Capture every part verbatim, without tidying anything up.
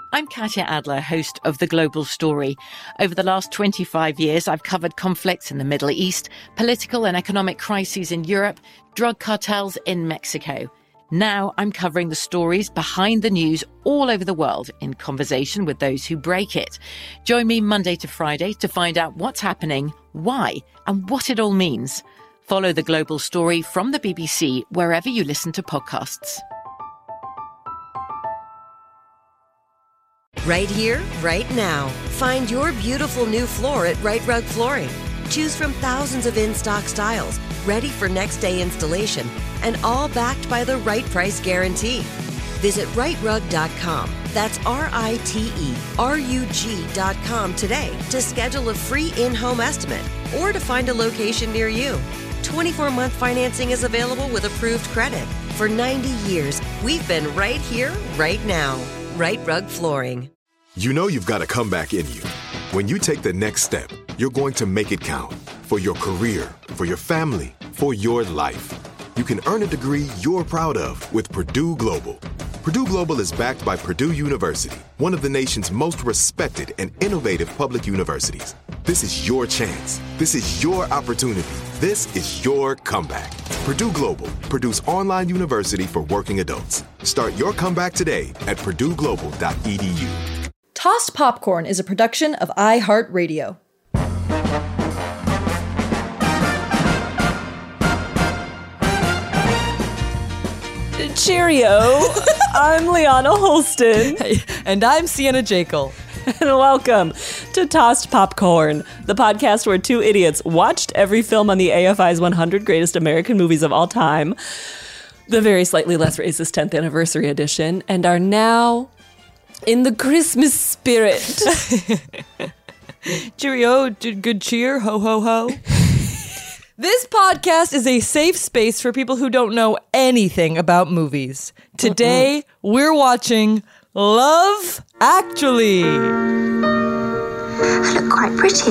I'm Katya Adler, host of The Global Story. Over the last twenty-five years, I've covered conflicts in the Middle East, political and economic crises in Europe, drug cartels in Mexico. Now I'm covering the stories behind the news all over the world in conversation with those who break it. Join me Monday to Friday to find out what's happening, why, and what it all means. Follow The Global Story from the B B C wherever you listen to podcasts. Right here, right now. Find your beautiful new floor at Right Rug Flooring. Choose from thousands of in-stock styles, ready for next day installation, and all backed by the right price guarantee. Visit right rug dot com. That's R I T E R U G dot com today to schedule a free in-home estimate or to find a location near you. twenty-four month financing is available with approved credit. For ninety years, we've been right here, right now. Right Rug Flooring. You know you've got a comeback in you. When you take the next step, you're going to make it count. For your career, for your family, for your life. You can earn a degree you're proud of with Purdue Global. Purdue Global is backed by Purdue University, one of the nation's most respected and innovative public universities. This is your chance. This is your opportunity. This is your comeback. Purdue Global, Purdue's online university for working adults. Start your comeback today at purdue global dot e d u. Tossed Popcorn is a production of iHeartRadio. Cheerio! I'm Liana Holston. And I'm Sienna Jekyll. And welcome to Tossed Popcorn, the podcast where two idiots watched every film on the A F I's one hundred Greatest American Movies of All Time, the very slightly less racist tenth anniversary edition, and are now in the Christmas spirit. Cheerio, good cheer, ho ho ho. This podcast is a safe space for people who don't know anything about movies. Today, mm-hmm. we're watching Love Actually. I look quite pretty.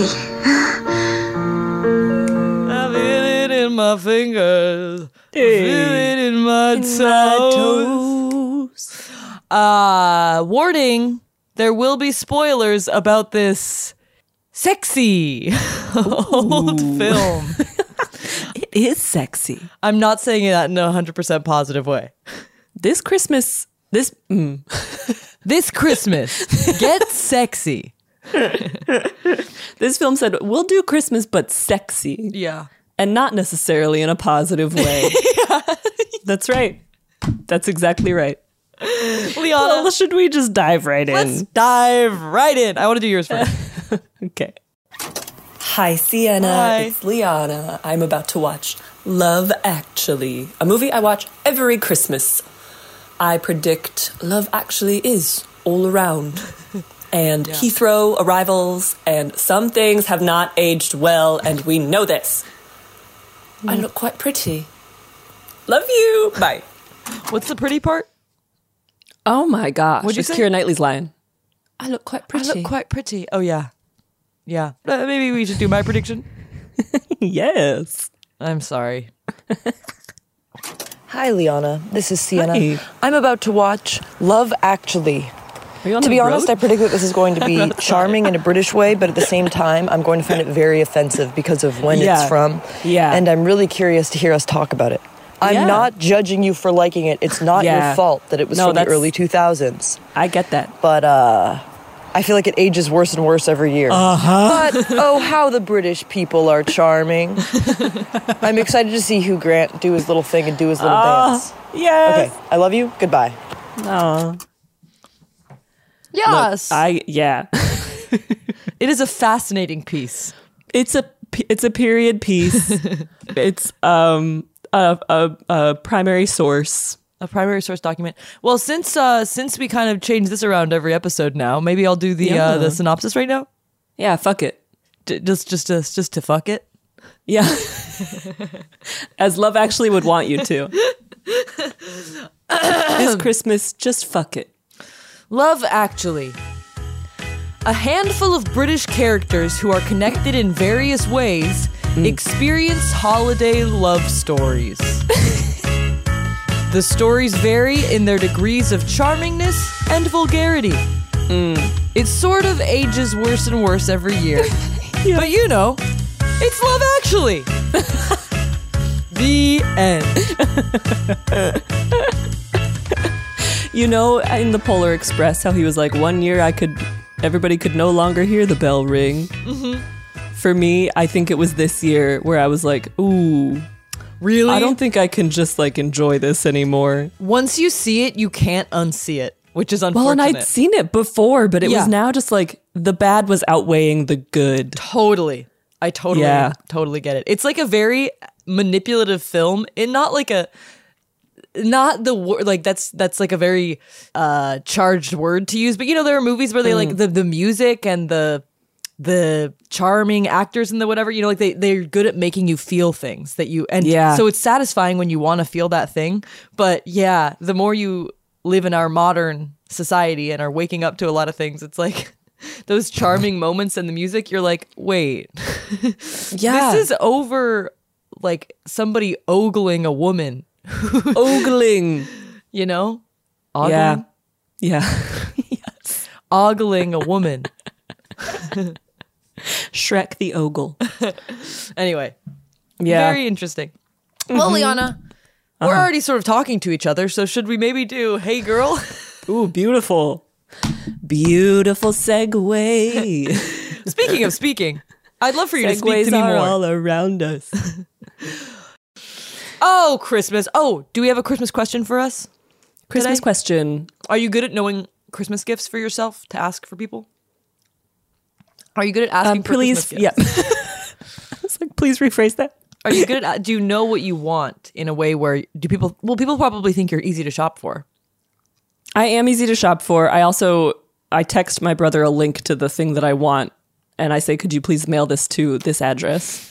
I feel it in my fingers. Hey. I feel it in my in toes. My toes. Uh, warning, there will be spoilers about this sexy old film. It is sexy. I'm not saying that in a one hundred percent positive way. This Christmas, this mm. this Christmas, get sexy. This film said, we'll do Christmas, but sexy. Yeah. And not necessarily in a positive way. Yeah. That's right. That's exactly right. Liana, well, should we just dive right in? Let's dive right in. I want to do yours first. Okay. Hi, Sienna. Hi. It's Liana. I'm about to watch Love Actually, a movie I watch every Christmas. I predict Love Actually is all around. And yeah. Heathrow arrivals, and some things have not aged well, and we know this. Mm. I look quite pretty. Love you. Bye. What's the pretty part? Oh my gosh. What'd you it's say? Keira Knightley's line. I look quite pretty. I look quite pretty. Oh, yeah. Yeah. Uh, maybe we should do my prediction. Yes. I'm sorry. Hi, Liana. This is Sienna. Hi. I'm about to watch Love Actually. Are you on to the be road? honest, I predict that this is going to be charming in a British way, but at the same time, I'm going to find it very offensive because of when yeah. it's from. Yeah. And I'm really curious to hear us talk about it. I'm yeah. not judging you for liking it. It's not yeah. your fault that it was no, from the early two thousands. I get that. But, uh... I feel like it ages worse and worse every year. Uh-huh. But, oh, how the British people are charming. I'm excited to see Hugh Grant do his little thing and do his little uh, dance. Yes. Okay, I love you. Goodbye. No. Yes. Look, I, yeah. It is a fascinating piece. It's a, it's a period piece. It's um a, a, a primary source. A primary source document. Well, since uh, since we kind of changed this around every episode now, maybe I'll do the yeah. uh, the synopsis right now. Yeah, fuck it. D- just just to, just to fuck it. Yeah. As Love Actually would want you to. This Christmas, just fuck it. Love Actually. A handful of British characters who are connected in various ways mm. experience holiday love stories. The stories vary in their degrees of charmingness and vulgarity. It sort of ages worse and worse every year. Yeah. But you know, it's Love Actually. The end. You know, in the Polar Express, how he was like, one year I could, everybody could no longer hear the bell ring. Mm-hmm. For me, I think it was this year where I was like, ooh, really? I don't think I can just like enjoy this anymore. Once you see it, you can't unsee it, which is unfortunate. Well, and I'd seen it before, but it Yeah. was now just like the bad was outweighing the good. Totally. I totally, Yeah. totally get it. It's like a very manipulative film, and not like a, not the word, like that's, that's like a very uh, charged word to use, but you know, there are movies where they Mm. like the, the music and the, the charming actors and the whatever, you know, like they, they're good at making you feel things that you, and Yeah. so it's satisfying when you want to feel that thing. But yeah, the more you live in our modern society and are waking up to a lot of things, it's like those charming moments in the music, you're like, wait, Yeah. this is over like somebody ogling a woman, Ogling. you know? Ogling? Yeah. Yeah. Yes. Ogling a woman. Shrek the Ogle. Anyway, Yeah. very interesting. Well, Liana, we're already sort of talking to each other, so should we maybe do Hey Girl? Ooh, beautiful. Beautiful segue. Speaking of speaking, I'd love for you to speak Segues to me are more. all around us. Oh, Christmas. Oh, do we have a Christmas question for us? Christmas Today? question. Are you good at knowing Christmas gifts for yourself to ask for people? Are you good at asking Um, for please, Christmas yeah. gifts? I was like, please rephrase that. Are you good at, do you know what you want in a way where, do people, well, people probably think you're easy to shop for. I am easy to shop for. I also, I text my brother a link to the thing that I want, and I say, could you please mail this to this address?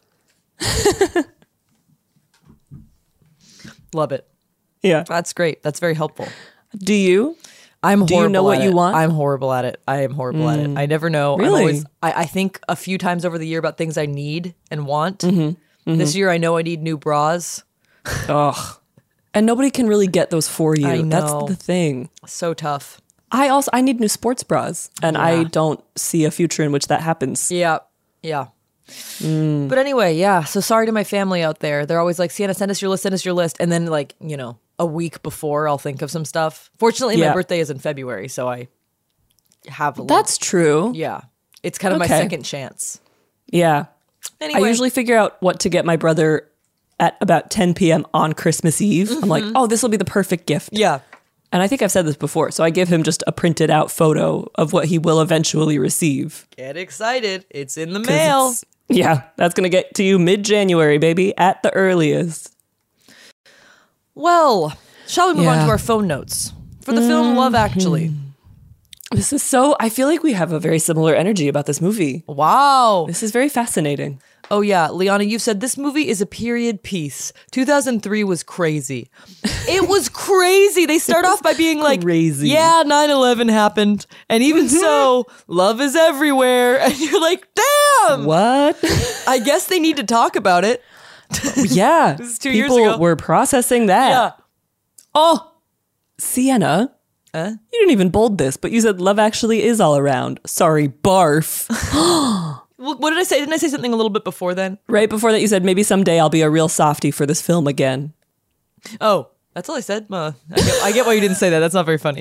Love it. Yeah. That's great. That's very helpful. Do you? I'm horrible Do you know what at you it. want? I'm horrible at it. I am horrible at it. I never know. Really? I'm always, I, I think a few times over the year about things I need and want. Mm-hmm. This year I know I need new bras. Ugh. And nobody can really get those for you. I know. That's the thing. So tough. I also, I need new sports bras, and I don't see a future in which that happens. Yeah. Yeah. Mm. But anyway, yeah. So sorry to my family out there. They're always like, Sienna, send us your list, send us your list. And then like, you know, a week before I'll think of some stuff. Fortunately, Yeah. my birthday is in February, so I have a little, That's true. yeah. It's kind of my Okay. second chance. Yeah. Anyway. I usually figure out what to get my brother at about ten p.m. on Christmas Eve. I'm like, oh, this will be the perfect gift. Yeah. And I think I've said this before. So I give him just a printed out photo of what he will eventually receive. Get excited. It's in the 'Cause mail. it's- Yeah, that's going to get to you mid-January, baby, at the earliest. Well, shall we move on Yeah. to our phone notes for the film Love Actually? This is so, I feel like we have a very similar energy about this movie. Wow. This is very fascinating. Oh yeah, Liana, you've said this movie is a period piece. two thousand three was crazy. It was crazy. They start off by being like, Crazy. yeah, nine eleven happened. And even so, love is everywhere. And you're like, damn. What? I guess they need to talk about it. Yeah. This is two years People ago. were processing that. Yeah. Oh, Sienna. Huh? You didn't even bold this, but you said love actually is all around. Sorry, barf. Well, what did I say? Didn't I say something a little bit before then? Right before that, you said maybe someday I'll be a real softie for this film again. Oh, that's all I said. Uh, I, get, I get why you didn't say that. That's not very funny.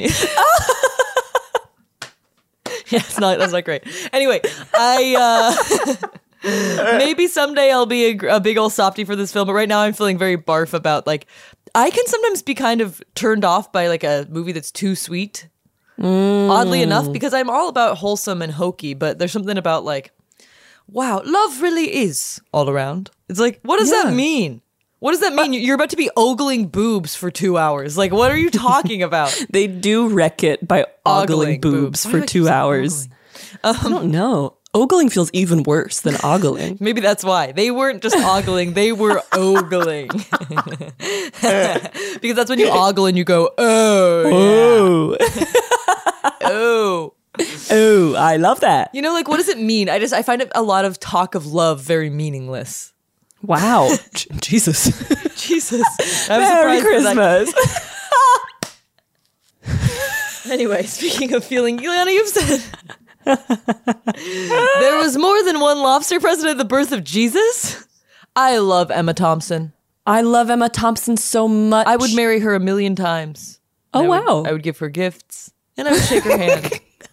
Yeah, it's not. That's not great. Anyway, I uh, maybe someday I'll be a, gr- a big old softie for this film, but right now I'm feeling very barf about like I can sometimes be kind of turned off by like a movie that's too sweet. Oddly enough, because I'm all about wholesome and hokey, but there's something about like, wow, love really is all around. It's like, what does Yeah. that mean? What does that mean? You're about to be ogling boobs for two hours. Like, what are you talking about? They do wreck it by ogling, Ogling boobs, boobs. Why for do I two keep saying hours. I don't know. Ogling feels even worse than ogling. Maybe that's why. They weren't just ogling, they were ogling. Because that's when you ogle and you go, oh, Oh. oh. Oh, I love that. You know, like, what does it mean? I just, I find a lot of talk of love very meaningless. Wow. J- Jesus. Jesus. I'm Merry surprised that I- Christmas. Anyway, speaking of feeling, Juliana, you've said there was more than one lobster present at the birth of Jesus. I love Emma Thompson. I love Emma Thompson so much. I would marry her a million times. Oh, I would, wow. I would give her gifts, and I would shake her hand.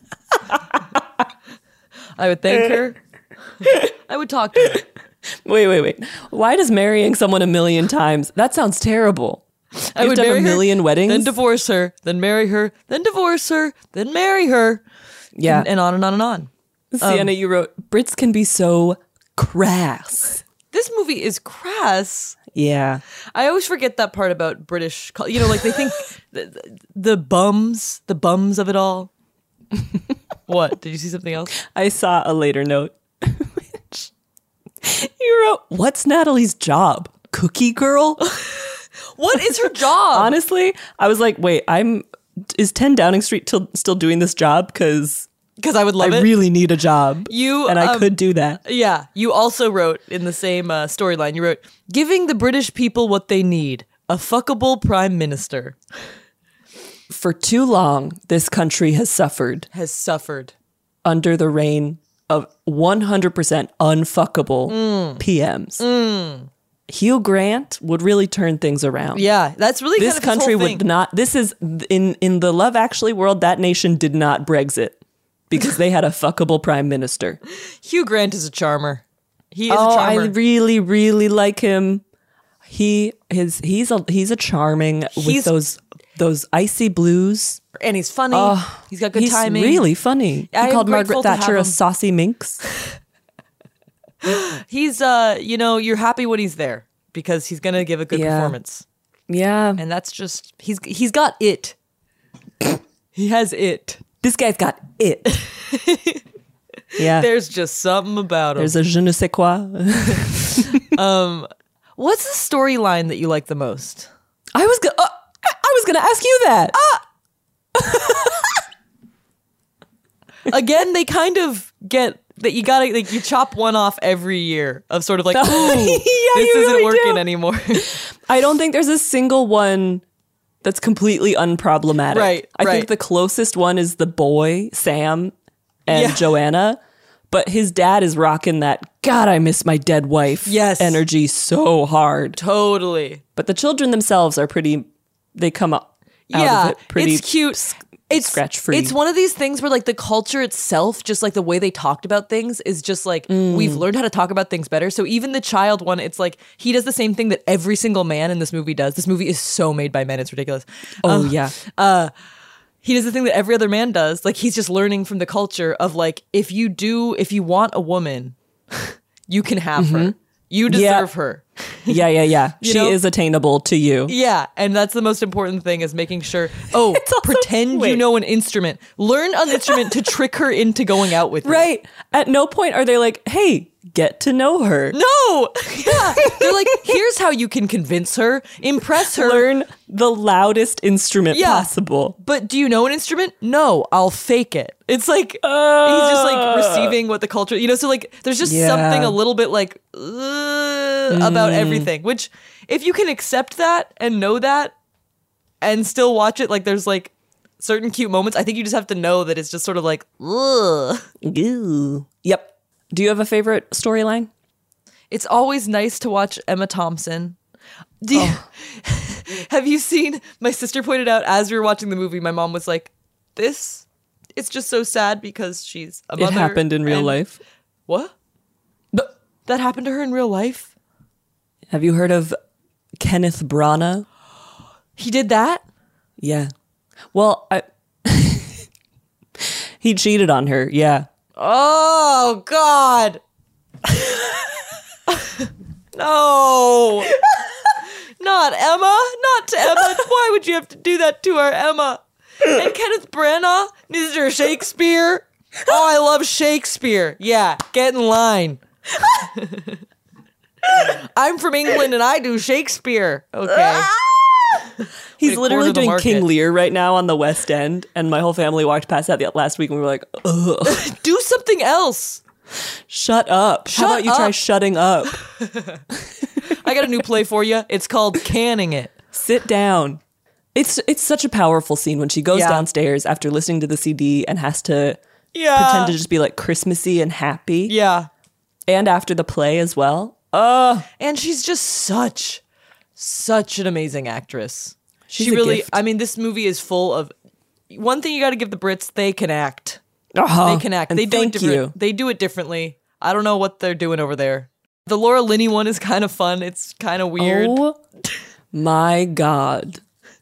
I would thank her. I would talk to her. Wait, wait, wait. Why does marrying someone a million times? That sounds terrible. I You would have to have marry a million her, weddings? then divorce her, then marry her, then divorce her, then marry her. Yeah. And, and on and on and on. Sienna, you wrote, Brits can be so crass. This movie is crass. Yeah. I always forget that part about British, cul- you know, like they think the, the bums, the bums of it all. What? Did you see something else? I saw a later note. Which you wrote, what's Natalie's job? Cookie girl? What is her job? Honestly, I was like, wait, I'm, is ten Downing Street till, still doing this job? Because Because I would love I it. really need a job. You, and I um, could do that. Yeah. You also wrote in the same uh, storyline, you wrote, giving the British people what they need, a fuckable prime minister. For too long, this country has suffered Has suffered. under the reign of one hundred percent unfuckable Mm. P Ms. Hugh Grant would really turn things around. Yeah. That's really This kind of his country whole would thing. not, this is, in, in the Love Actually world, that nation did not Brexit because they had a fuckable prime minister. Hugh Grant is a charmer. He is Oh, a I charmer. really, really like him. He is, he's a, he's a charming He's- with those, those icy blues. and he's funny. he's got good He's timing. really funny. I He am called grateful Margaret to have Thatcher a him. saucy minx. He's, uh, you know, you're happy when he's there because he's going to give a good Yeah. performance. Yeah. And that's just, he's he's got it. He has it. This guy's got it. Yeah. There's just something about him. There's a je ne sais quoi. What's the storyline that you like the most? I was gonna, uh, I I was gonna ask you that. Again, they kind of get that you gotta, like, you chop one off every year of sort of like, ooh, Yeah, this you isn't really working do. anymore. I don't think there's a single one that's completely unproblematic. Right, I right. think the closest one is the boy, Sam, and Yeah. Joanna. But his dad is rocking that, God, I miss my dead wife Yes. energy so hard. Totally. But the children themselves are pretty, they come up out Yeah, of it pretty it's cute. It's scratch-free. It's one of these things where like the culture itself, just like the way they talked about things, is just like Mm. we've learned how to talk about things better. So even the child one, it's like he does the same thing that every single man in this movie does. This movie is so made by men, it's ridiculous. Oh, Uh, yeah. He does the thing that every other man does. Like he's just learning from the culture of like if you do, if you want a woman, you can have her. You Mm-hmm. Yeah. deserve her. Yeah, yeah, yeah. You She know? is attainable to you. Yeah, and that's the most important thing is making sure. Oh, also- pretend you wait. know an instrument. Learn an instrument to trick her into going out with you. Right. At no point are they like, hey, get to know her. No. Yeah. They're like, here's how you can convince her, impress her. Learn the loudest instrument Yeah. possible. But do you know an instrument? No, I'll fake it. It's like he's just like receiving what the culture, you know. So like, there's just Yeah. something a little bit like uh, about everything. Which, if you can accept that and know that, and still watch it, like there's like certain cute moments. I think you just have to know that it's just sort of like, ugh. Ooh. Yep. Do you have a favorite storyline? It's always nice to watch Emma Thompson. Do you, have you seen? My sister pointed out as we were watching the movie. My mom was like, "This, it's just so sad because she's a It mother." happened in real and- life. What? That happened to her in real life? Have you heard of Kenneth Branagh? He did that? Yeah. Well, I he cheated on her. Yeah. Oh God! No, not Emma. Not to Emma. Why would you have to do that to our Emma? And Kenneth Branagh, Mister Shakespeare. Oh, I love Shakespeare. Yeah, get in line. I'm from England and I do Shakespeare. Okay. He's Way to literally corner the doing market. King Lear right now on the West End, and my whole family walked past that the last week, and we were like, ugh, Do something else. shut up. Shut How about you try up. shutting up? I got a new play for you. It's called Canning It. Sit down. It's it's such a powerful scene when she goes Yeah. downstairs after listening to the C D and has to Yeah. pretend to just be like Christmassy and happy. Yeah. And after the play as well. Oh, And she's just such, such an amazing actress. She's she a really, gift. I mean, this movie is full of, one thing you got to give the Brits, they can act. uh-huh. They can act. And they do thank it different. you. They do it differently. I don't know what they're doing over there. The Laura Linney one is kind of fun. It's kind of weird. Oh my God.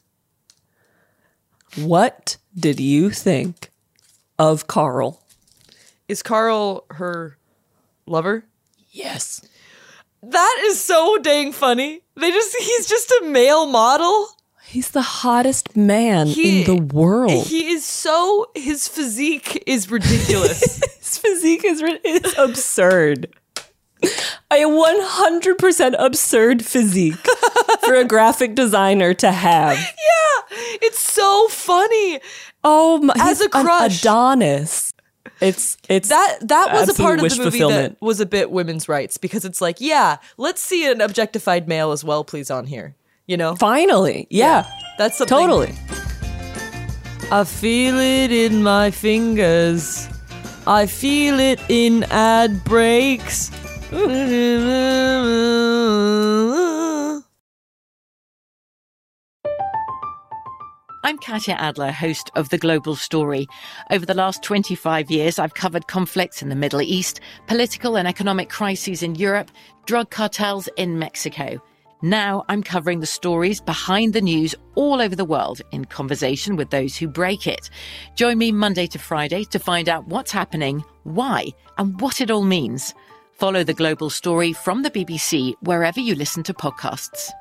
What did you think of Carl? Is Carl her lover? Yes. That is so dang funny. They just, he's just a male model. He's the hottest man He- in the world. He is so, his physique is ridiculous. His physique is, ri- is absurd. A one hundred percent absurd physique for a graphic designer to have. Yeah, it's so funny. Oh my! As he's a crush. an Adonis. It's it's That that was a absolute part of wish the movie fulfillment. that was a bit women's rights, because it's like, yeah, let's see an objectified male as well, please, on here. You know, Finally, yeah, that's something. totally. I feel it in my fingers. I feel it in ad breaks. I'm Katya Adler, host of The Global Story. Over the last twenty-five years, I've covered conflicts in the Middle East, political and economic crises in Europe, drug cartels in Mexico. Now I'm covering the stories behind the news all over the world in conversation with those who break it. Join me Monday to Friday to find out what's happening, why, and what it all means. Follow The Global Story from the B B C wherever you listen to podcasts.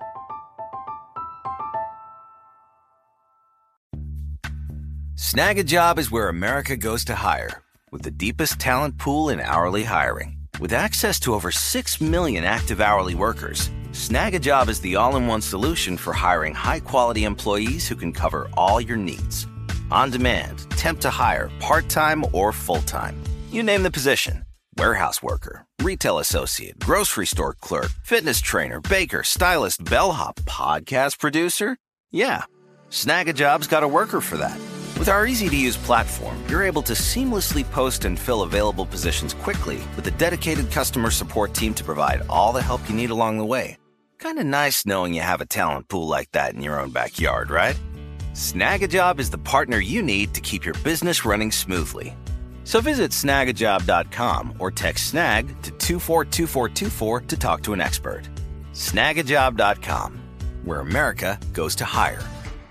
Snag a Job is where America goes to hire, with the deepest talent pool in hourly hiring. With access to over six million active hourly workers, Snag a Job is the all-in-one solution for hiring high-quality employees who can cover all your needs. On demand, temp to hire, part-time or full-time. You name the position. Warehouse worker, retail associate, grocery store clerk, fitness trainer, baker, stylist, bellhop, podcast producer. Yeah, Snag a Job's got a worker for that. With our easy-to-use platform, you're able to seamlessly post and fill available positions quickly with a dedicated customer support team to provide all the help you need along the way. Kind of nice knowing you have a talent pool like that in your own backyard, right? Snag a Job is the partner you need to keep your business running smoothly. So visit snag a job dot com or text SNAG to two four two four two four to talk to an expert. snag a job dot com, where America goes to hire.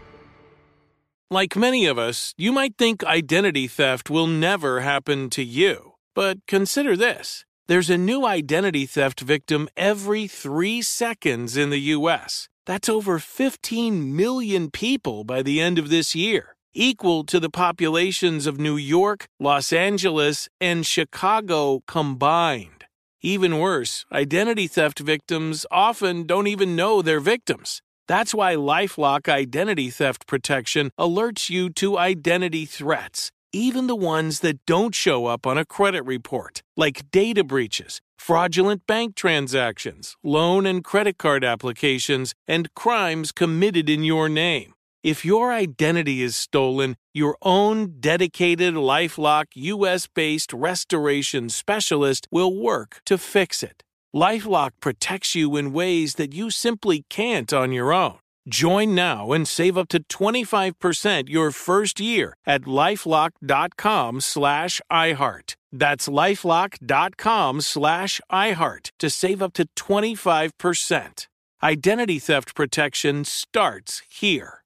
Like many of us, you might think identity theft will never happen to you. But consider this. There's a new identity theft victim every three seconds in the U S. That's over fifteen million people by the end of this year, equal to the populations of New York, Los Angeles, and Chicago combined. Even worse, identity theft victims often don't even know they're victims. That's why LifeLock Identity Theft Protection alerts you to identity threats, even the ones that don't show up on a credit report, like data breaches, fraudulent bank transactions, loan and credit card applications, and crimes committed in your name. If your identity is stolen, your own dedicated LifeLock U S-based restoration specialist will work to fix it. LifeLock protects you in ways that you simply can't on your own. Join now and save up to twenty-five percent your first year at LifeLock.com slash iHeart. That's LifeLock.com slash iHeart to save up to twenty-five percent. Identity theft protection starts here.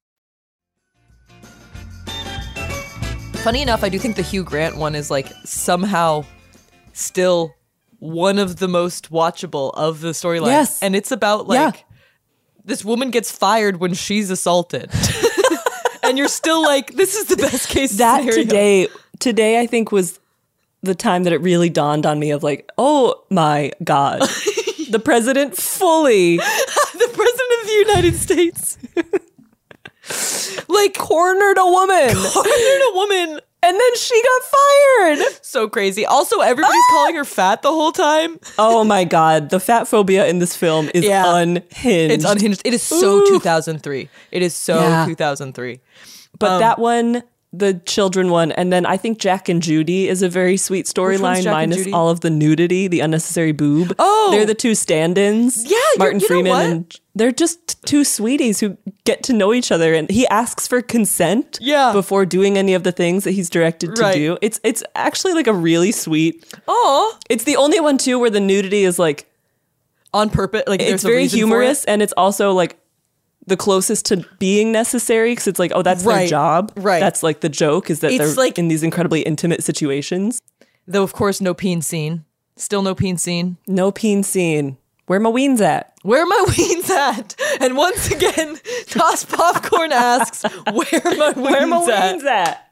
Funny enough, I do think the Hugh Grant one is like somehow still one of the most watchable of the storylines. Yes. And it's about like Yeah. this woman gets fired when she's assaulted. And you're still like, this is the best case That scenario. today, today I think was the time that it really dawned on me of like, oh my God, the president fully The president of the United States. Like cornered a woman. cornered a woman And then she got fired. So crazy. Also, everybody's calling her fat the whole time. Oh my God. The fat phobia in this film is Yeah. unhinged. It's unhinged. It is so Ooh. two thousand three. It is so Yeah. two thousand three. But Um, that one, the children one, and then I think Jack and Judy is a very sweet storyline, Jack and minus Judy? all of the nudity, the unnecessary boob. Oh. They're the two stand-ins. Yeah, you're- Martin you know Freeman what? and they're just two sweeties who get to know each other, and he asks for consent Yeah. before doing any of the things that he's directed to Right. do. It's it's actually like a really sweet. Oh, It's the only one too where the nudity is like on purpose. Like it's there's a very reason for humorous, it. and it's also like the closest to being necessary because it's like, oh, that's their Right, job. right. That's like the joke is that It's they're like- in these incredibly intimate situations. Though, of course, no peen scene. Still no peen scene. No peen scene. Where my weens at? Where my weens at? And once again, Toss Popcorn asks, where my weens Where my at? weens at?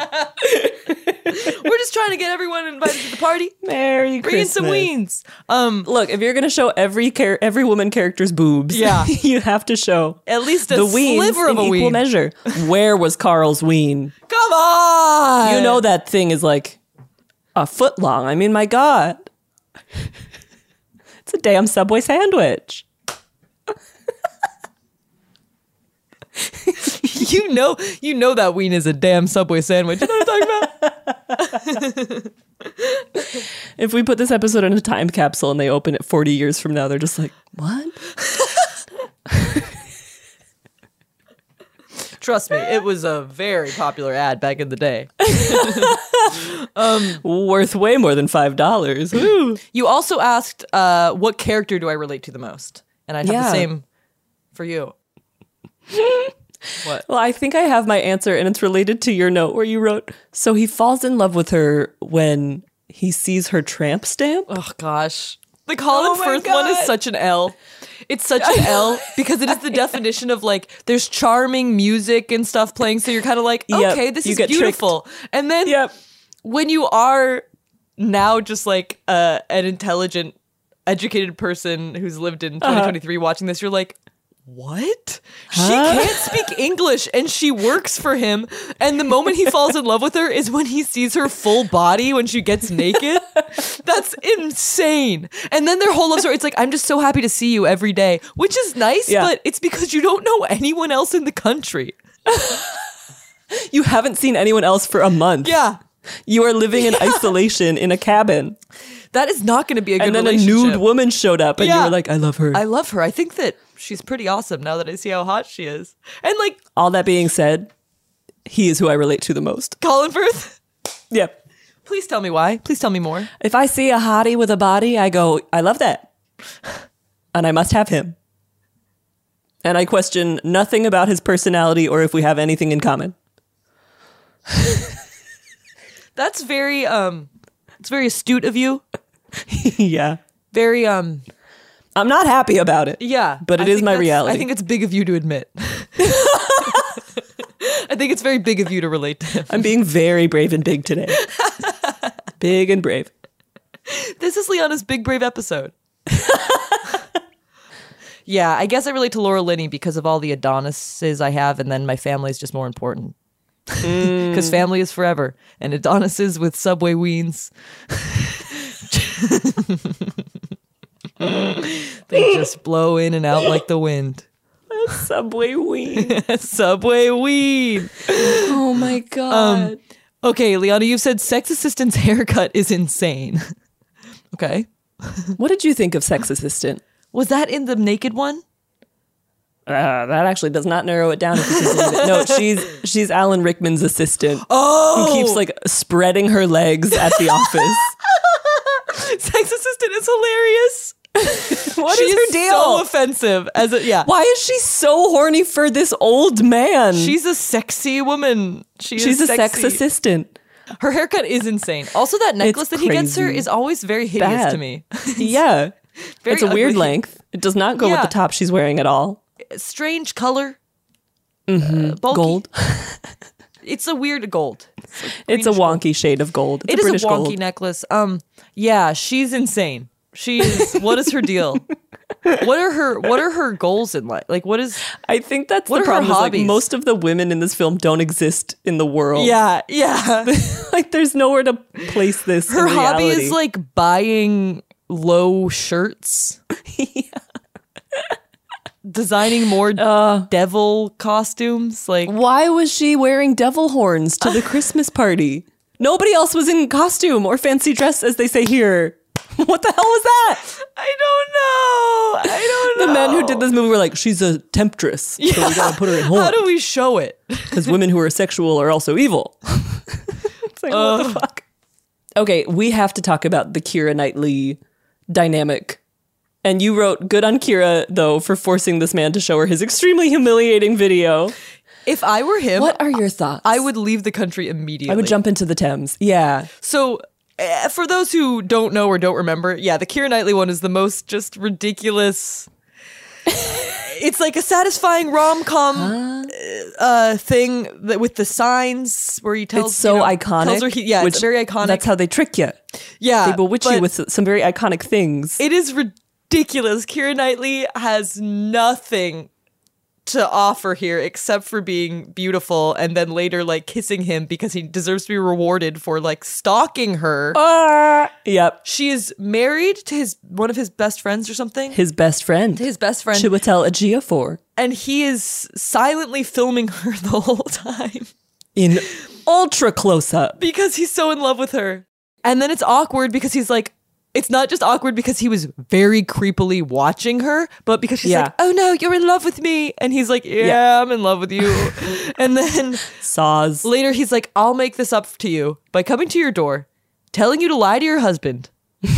We're just trying to get everyone invited to the party. Merry Bring in Christmas. some weens. Um, Look, if you're gonna show every char- every woman character's boobs, Yeah. you have to show at least a the weens sliver of in a equal ween. measure. Where was Carl's ween? Come on. You know that thing is like a foot long. I mean, my God. It's a damn Subway sandwich. you know, you know that ween is a damn Subway sandwich. You know what I'm talking about? If we put this episode in a time capsule and they open it forty years from now, they're just like, what? Trust me, it was a very popular ad back in the day. Worth way more than five dollars. Woo. You also asked, uh, what character do I relate to the most? And I'd have Yeah. the same for you. What? Well, I think I have my answer, and it's related to your note where you wrote, so he falls in love with her when he sees her tramp stamp? Oh, gosh. The Colin Oh my Firth one is God. such an L. It's such an L because it is the definition of like, there's charming music and stuff playing. So you're kind of like, Yep, okay, this you is get beautiful. And then Yep. when you are now just like uh, an intelligent, educated person who's lived in twenty twenty-three watching this, you're like, what? She can't speak English and she works for him. And the moment he falls in love with her is when he sees her full body when she gets naked. That's insane. And then their whole love story, it's like, I'm just so happy to see you every day, which is nice, Yeah. but it's because you don't know anyone else in the country. You haven't seen anyone else for a month. Yeah. You are living in isolation in a cabin. That is not going to be a good And then a relationship. nude woman showed up and you Yeah. were like, I love her. I love her. I think that she's pretty awesome now that I see how hot she is. And like All that being said, he is who I relate to the most. Colin Firth, Yep. please tell me why. Please tell me more. If I see a hottie with a body, I go, I love that. And I must have him. And I question nothing about his personality or if we have anything in common. That's very um it's very astute of you. Yeah. Very um I'm not happy about it. yeah. But it I is think my that's- reality. I think it's big of you to admit. I think it's very big of you to relate to him. I'm being very brave and big today. Big and brave. This is Liana's Big Brave episode. Yeah, I guess I relate to Laura Linney because of all the Adonises I have, and then my family is just more important. Because family is forever, and Adonises with Subway weens. They just blow in and out like the wind. Subway ween. Subway ween. Oh my God. Okay, Liana, you've said sex assistant's haircut is insane. Okay. What did you think of Sex Assistant? Was that in the naked one? Uh, that actually does not narrow it down. If you can believe it. No, she's she's Alan Rickman's assistant. Oh! Who keeps like spreading her legs at the office. Sex assistant is hilarious. What She is her deal? So offensive. As a, yeah. Why is she so horny for this old man? She's a sexy woman. She she's is a sex sexy. assistant. Her haircut is insane. Also, that necklace that he gets her crazy. is always very hideous Bad. to me. Yeah. Very It's a weird ugly. length. It does not go Yeah. with the top she's wearing at all. Strange color. Uh, bulky. Gold. It's a weird gold. It's a wonky shade of gold. It's It is British a wonky gold. necklace. Um, yeah, she's insane. She is. What is her deal? What are her What are her goals in life? Like, what is? I think that's What the are her problem. Is, like, hobbies? most of the women in this film don't exist in the world. Yeah, yeah. Like, there's nowhere to place this. Her in hobby reality. is like buying low shirts. Yeah. Designing more Uh, devil costumes. Like, why was she wearing devil horns to the Christmas party? Nobody else was in costume or fancy dress, as they say here. What the hell was that? I don't know. I don't know. The men who did this movie were like, she's a temptress, Yeah. so we gotta put her in horns. How do we show it? Because women who are sexual are also evil. It's like, what the fuck? Okay, we have to talk about the Keira Knightley dynamic. And you wrote, good on Keira, though, for forcing this man to show her his extremely humiliating video. If I were him, What are your thoughts? I would leave the country immediately. I would jump into the Thames. Yeah. So, uh, for those who don't know or don't remember, yeah, the Keira Knightley one is the most just ridiculous. It's like a satisfying rom-com huh? uh, thing that with the signs where he tells It's so you know, iconic. Tells her he, yeah, which, it's very iconic. That's how they trick you. Yeah, They bewitch you but with some very iconic things. it is ridiculous. Keira Knightley has nothing to offer here except for being beautiful and then later like kissing him because he deserves to be rewarded for like stalking her. Uh, yep. She is married to his one of his best friends or something. His best friend. His best friend. Chiwetel Ejiofor. And he is silently filming her the whole time In ultra close up. because he's so in love with her. And then it's awkward because he's like, it's not just awkward because he was very creepily watching her, but because she's Yeah. like, oh no, you're in love with me. And he's like, yeah, Yeah. I'm in love with you. And then Saws. later he's like, I'll make this up to you by coming to your door, telling you to lie to your husband,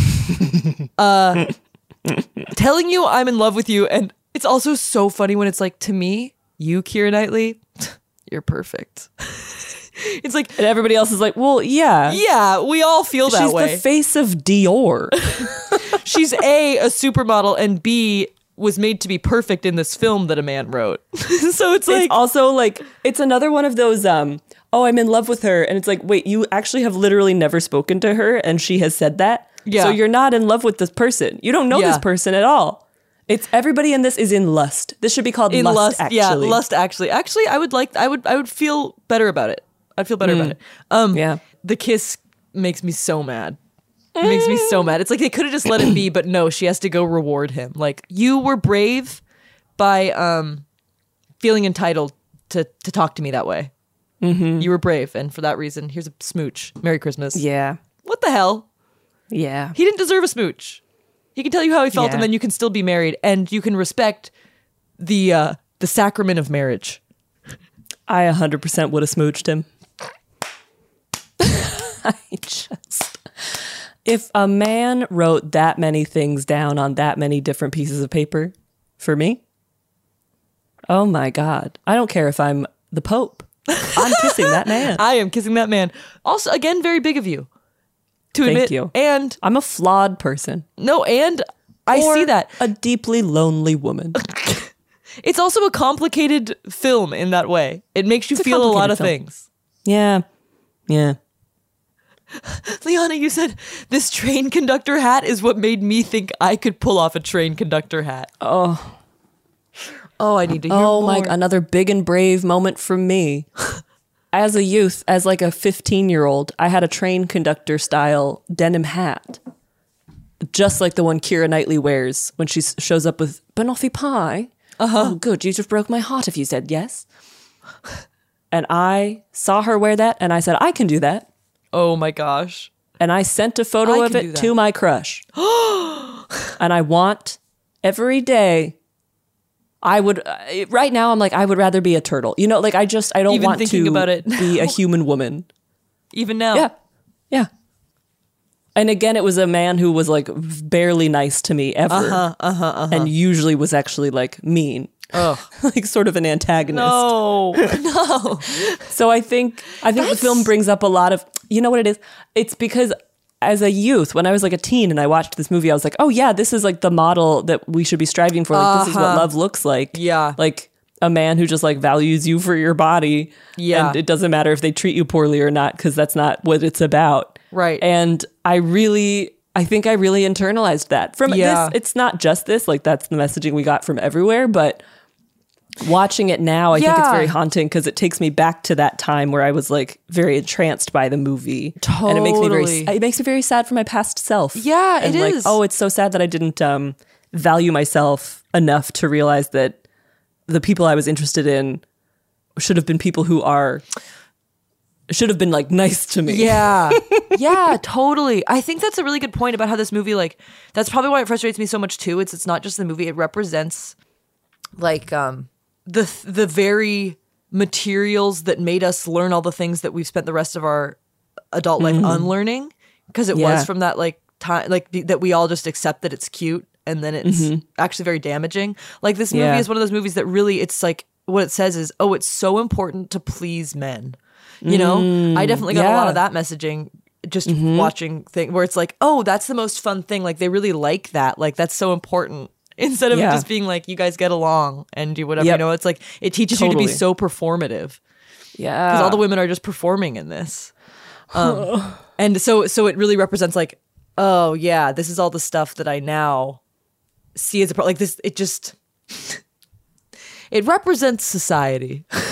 uh, telling you I'm in love with you. And it's also so funny when it's like, to me, you, Keira Knightley, you're perfect. It's like, And everybody else is like, well, yeah. yeah, we all feel that She's way. the face of Dior. She's A, a supermodel, and B, was made to be perfect in this film that a man wrote. So it's like, It's also like, it's another one of those, um, oh, I'm in love with her. And it's like, wait, you actually have literally never spoken to her and she has said that? Yeah. So you're not in love with this person. You don't know Yeah. this person at all. It's everybody in this is in lust. This should be called in lust, lust, actually. yeah, lust actually. Actually, I would like, I would, I would feel better about it. I'd feel better about it. Um, Yeah. The kiss makes me so mad. It makes me so mad. It's like they could have just let it be, but no, she has to go reward him. Like, you were brave by um, feeling entitled to to talk to me that way. Mm-hmm. You were brave, and for that reason, here's a smooch. Merry Christmas. Yeah. What the hell? Yeah. He didn't deserve a smooch. He can tell you how he felt, Yeah. and then you can still be married, and you can respect the uh, the sacrament of marriage. I one hundred percent would have smooched him. I just... If a man wrote that many things down on that many different pieces of paper, for me, oh my God. I don't care if I'm the Pope. I'm kissing that man. I am kissing that man. Also, again, very big of you to Thank admit. you. And I'm a flawed person. no, and I Or see that. a deeply lonely woman. It's also a complicated film in that way. It makes you It's a feel a lot of complicated film. things. Yeah. Yeah. Liana, you said this train conductor hat is what made me think I could pull off a train conductor hat. Oh. Oh, I need to hear Oh more. my, another big and brave moment from me. As a youth, as like a fifteen year old, I had a train conductor style denim hat. Just like the one Keira Knightley wears when she s- shows up with banoffee pie. Uh-huh. Oh, good. You just broke my heart if you said yes. And I saw her wear that and I said, I can do that. Oh my gosh. And I sent a photo I of can do it that. to my crush. And I want every day. I would uh, right now. I'm like I would rather be a turtle. You know, like I just I don't Even want thinking to about it be a human woman. Even now. Yeah, yeah. And again, it was a man who was like barely nice to me ever, Uh-huh, uh-huh, uh-huh. and usually was actually like mean, Ugh. like sort of an antagonist. No. No. So I think I think the film brings up a lot of, you know what it is? It's because as a youth, when I was like a teen and I watched this movie, I was like, oh yeah, this is like the model that we should be striving for. Like this is what Uh-huh. love looks like. Yeah. Like a man who just like values you for your body. Yeah. And it doesn't matter if they treat you poorly or not, because that's not what it's about. Right. And I really I think I really internalized that from Yeah. this. It's not just this, like that's the messaging we got from everywhere, but watching it now, I think it's Yeah. very haunting because it takes me back to that time where I was like very entranced by the movie. And it makes me very, Totally. it makes me very sad for my past self. Yeah, and it like, is. oh, it's so sad that I didn't um, value myself enough to realize that the people I was interested in should have been people who are, should have been like nice to me. Yeah. Yeah, totally. I think that's a really good point about how this movie, like, that's probably why it frustrates me so much too. It's it's not just the movie, it represents like um the the very materials that made us learn all the things that we've spent the rest of our adult life unlearning, because it Yeah. was from that like time like the, that we all just accept that it's cute and then it's actually very damaging. Like this movie Yeah. is one of those movies that really, it's like what it says is, oh, it's so important to please men. You know, I definitely got a lot yeah. of that messaging just watching thing where it's like, oh, that's the most fun thing. Like they really like that. Like that's so important. Instead of Yeah. just being like, you guys get along and do whatever, Yep. you know, it's like it teaches you to Totally. be so performative Yeah. because all the women are just performing in this. Um, and so, so it really represents like, oh yeah, this is all the stuff that I now see as a pro- like this. It just it represents society, but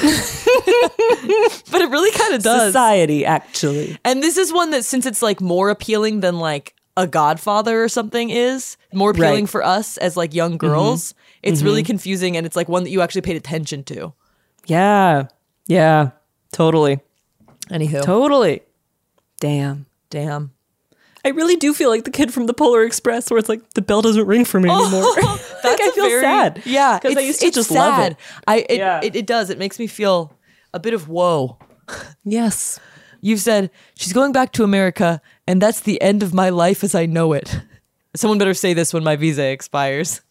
it really kind of does. Society, actually. And this is one that, since it's like more appealing than like a Godfather or something is, more appealing Right. Mm-hmm. for us as like young girls, it's really confusing, and it's like one that you actually paid attention to. Yeah. Yeah. Totally. Anywho, Totally. Damn. damn. I really do feel like the kid from the Polar Express, where it's like the bell doesn't ring for me anymore. That's like, I a feel very- sad. Yeah, because I it's- used to it's just love sad. it. I it, Yeah. it it does. It makes me feel a bit of woe. Yes. You've said she's going back to America, and that's the end of my life as I know it. Someone better say this when my visa expires.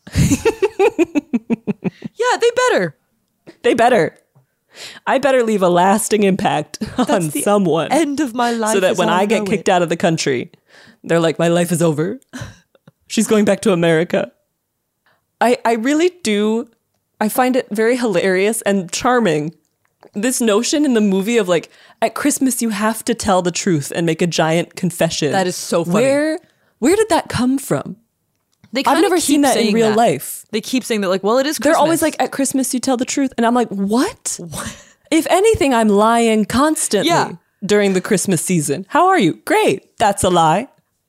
Yeah, they better. They better. I better leave a lasting impact on the someone. End of my life. so that as when I get know kicked it. out of the country, they're like, my life is over. She's going back to America. I, I really do. I find it very hilarious and charming. This notion in the movie of like, at Christmas, you have to tell the truth and make a giant confession. That is so funny. Where, where did that come from? They I've kinda never keep seen that in saying real that. life. They keep saying that, like, well, it is They're Christmas. always like, at Christmas, you tell the truth. And I'm like, what? If anything, I'm lying constantly Yeah. during the Christmas season. How are you? Great. That's a lie.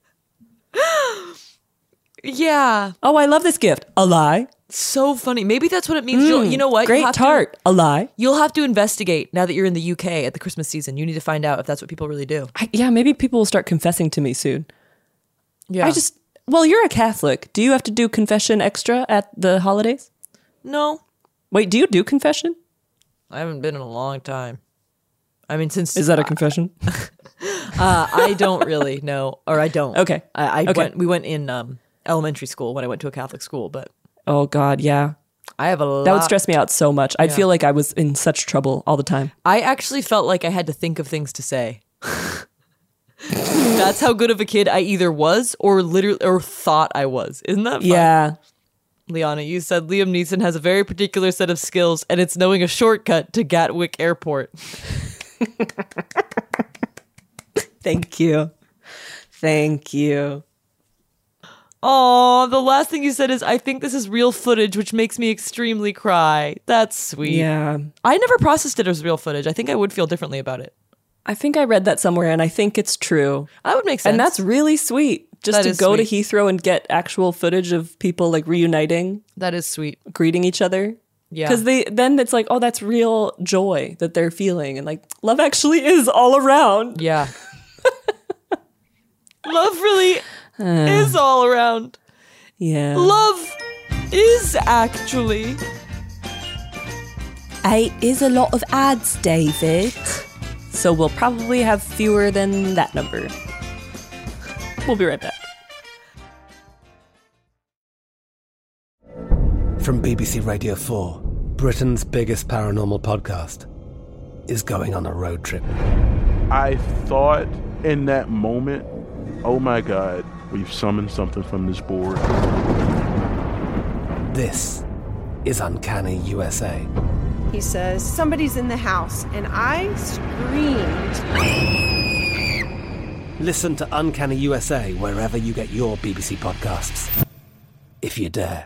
yeah, Oh, I love this gift. A lie. so funny. Maybe that's what it means. You'll, you know what? Great You'll have tart. To, A lie. you'll have to investigate now that you're in the U K at the Christmas season. You need to find out if that's what people really do. I, yeah, maybe people will start confessing to me soon. Yeah, I just, well, you're a Catholic. Do you have to do confession extra at the holidays? no. Wait, do you do confession? I haven't been in a long time. I mean, since Is that a confession? uh, I don't really know, or I don't. Okay. I, I Okay. went. We went in um, elementary school when I went to a Catholic school, but Oh, God, yeah. I have a lot. That would stress me out so much. I'd feel like I was in such trouble all the time. I actually felt like I had to think of things to say. That's how good of a kid I either was or literally or thought I was. Isn't that fun? Yeah. Liana, you said Liam Neeson has a very particular set of skills, and it's knowing a shortcut to Gatwick Airport. Thank you. Thank you. Oh, the last thing you said is, I think this is real footage, which makes me extremely cry. That's sweet. Yeah. I never processed it as real footage. I think I would feel differently about it. I think I read that somewhere and I think it's true. That would make sense. And that's really sweet. Just That to is go sweet. to Heathrow and get actual footage of people like reuniting, that is sweet. greeting each other. Yeah. Because they then it's like, oh, that's real joy that they're feeling. And like, love actually is all around. Yeah. Love really is all around. Yeah. Love is actually. Eight is a lot of ads, David. So we'll probably have fewer than that number. We'll be right back. From B B C Radio four, Britain's biggest paranormal podcast is going on a road trip. I thought in that moment, oh my God, we've summoned something from this board. This is Uncanny U S A. He says, somebody's in the house, and I screamed. Listen to Uncanny U S A wherever you get your B B C podcasts. If you dare.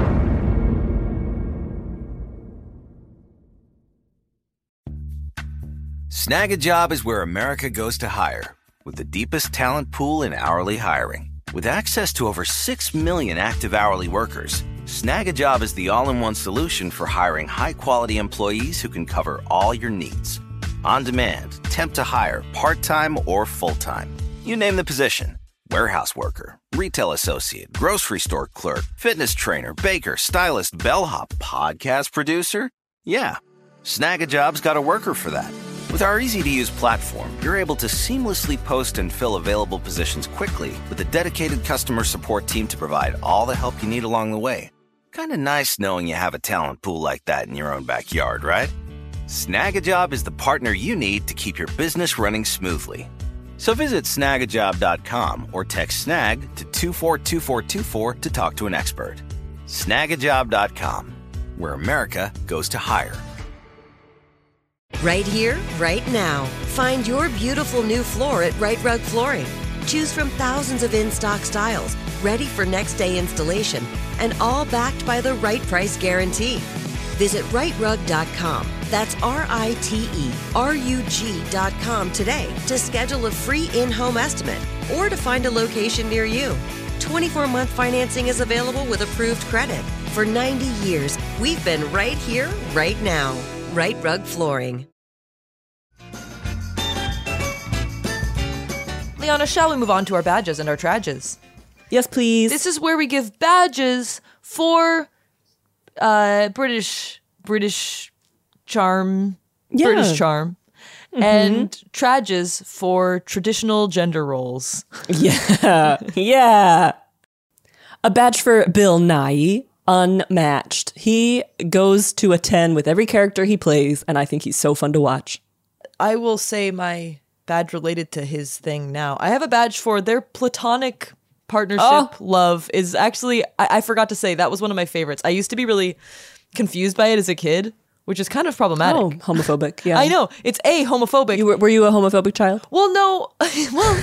Snag a Job is where America goes to hire, with the deepest talent pool in hourly hiring. With access to over six million active hourly workers, Snag a Job is the all-in-one solution for hiring high-quality employees who can cover all your needs. On demand, temp to hire, part-time or full-time. You name the position. Warehouse worker, retail associate, grocery store clerk, fitness trainer, baker, stylist, bellhop, podcast producer. Yeah, Snag a Job's got a worker for that. With our easy-to-use platform, you're able to seamlessly post and fill available positions quickly with a dedicated customer support team to provide all the help you need along the way. Kind of nice knowing you have a talent pool like that in your own backyard, right? Snag a Job is the partner you need to keep your business running smoothly. So visit snag a job dot com or text SNAG to two four two four two four to talk to an expert. snag a job dot com, where America goes to hire. Right here, right now. Find your beautiful new floor at Right Rug Flooring. Choose from thousands of in-stock styles, ready for next day installation, and all backed by the right price guarantee. Visit right rug dot com. That's R I T E R U G dot com today to schedule a free in-home estimate or to find a location near you. twenty-four month financing is available with approved credit. For ninety years, we've been right here, right now. Right Rug Flooring. Liana, shall we move on to our badges and our trages? Yes, please. This is where we give badges for uh, British British charm, Yeah. British charm, Mhm. and trages for traditional gender roles. Yeah, yeah. A badge for Bill Nighy, unmatched. He goes to a ten with every character he plays, and I think he's so fun to watch. I will say my badge related to his thing now. I have a badge for their platonic partnership. Oh. Love is actually, I, I forgot to say, that was one of my favorites. I used to be really confused by it as a kid, which is kind of problematic. Oh, homophobic. Yeah, I know. It's A, homophobic. You were, were you a homophobic child? Well, no. Well,